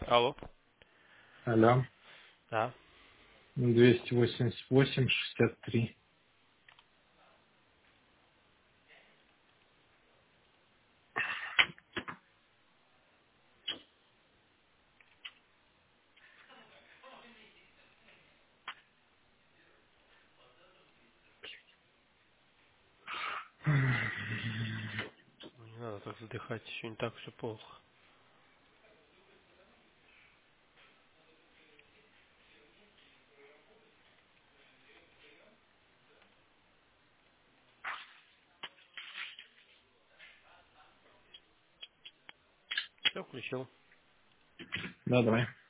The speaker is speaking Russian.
Алло. Алло. Да. 288-63. Ну, не надо так задыхать, еще не так все плохо. Все, включил. Да, давай.